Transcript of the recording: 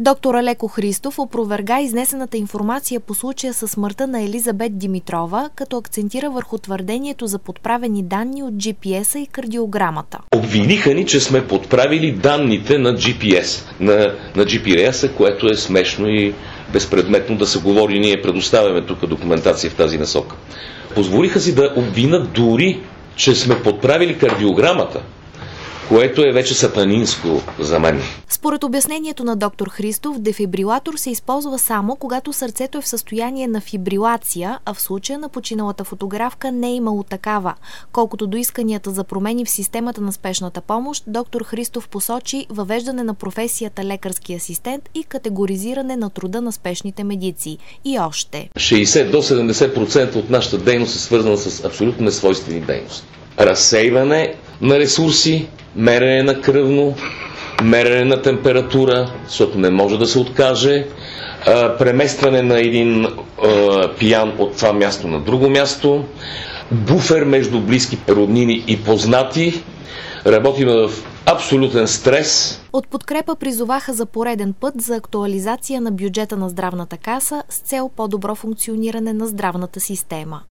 Доктор Алеко Христов опроверга изнесената информация по случая със смъртта на Елизабет Димитрова, като акцентира върху твърдението за подправени данни от GPS-а и кардиограмата. Обвиниха ни, че сме подправили данните на GPS, на GPS-а, което е смешно и безпредметно да се говори. Ние предоставяме тук документация в тази насока. Позволиха си да обвинат дори, че сме подправили кардиограмата, което е вече сатанинско за мен. Според обяснението на доктор Христов, дефибрилатор се използва само когато сърцето е в състояние на фибрилация, а в случая на починалата фотографка не е имало такава. Колкото до исканията за промени в системата на спешната помощ, доктор Христов посочи въвеждане на професията лекарски асистент и категоризиране на труда на спешните медици. И още. 60 до 70% от нашата дейност е свързана с абсолютно несвойствени дейности. Разсейване на ресурси, мерене на кръвно, мерене на температура, защото не може да се откаже, преместване на един пиян от това място на друго място, буфер между близки роднини и познати, работим в абсолютен стрес. От подкрепа призоваха за пореден път за актуализация на бюджета на здравната каса с цел по-добро функциониране на здравната система.